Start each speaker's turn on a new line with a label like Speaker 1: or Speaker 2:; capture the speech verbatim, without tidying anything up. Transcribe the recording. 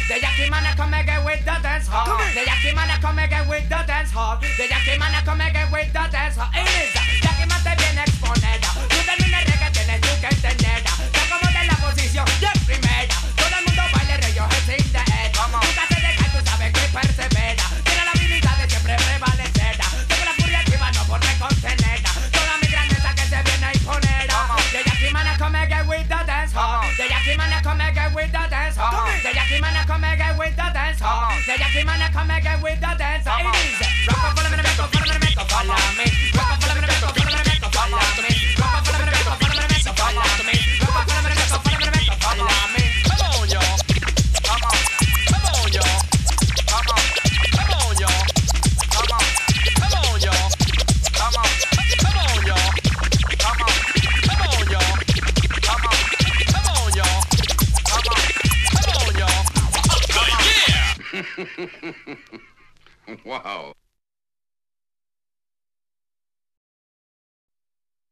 Speaker 1: The Jackie man a come again with the dance hall. The Jackie man a come again with the dance hall. The Jackie man a come again with the dance hall. Hey, Lisa, Jackie man te viene a exponer. Tú terminas reggae, tienes tú que entender. Te acomodas en la posición de primera. Todo el mundo baila Radiohead sin de head. Nunca se deja, tú sabes que persevera. Tiene la habilidad de siempre prevalecer. Tengo la furia activa, no por contenerla. Toda mi grandeza que se viene a imponer. The Jackie man a come again with the dance hall. The Jackie man a come again with the dance hall. The Jackie man a come again with the dance hall. The Jackie man a come again with the dance hall. It is rock and follow me, make up, follow me, make up, follow me. Rock and follow me, make up, follow me, make up, follow me. Rock and follow me, make up, follow me, make up, follow me. Rock and follow me, make up, follow me, make up, follow me.
Speaker 2: Come on, y'all. Come on. Come on, y'all. Come on. Come on, y'all. Come on. Come on, y'all. Come on. Come on, y'all. Come on. Come on, y'all. Come on. Come on, y'all. Come on. Come on, y'all.
Speaker 3: Yeah. Wow.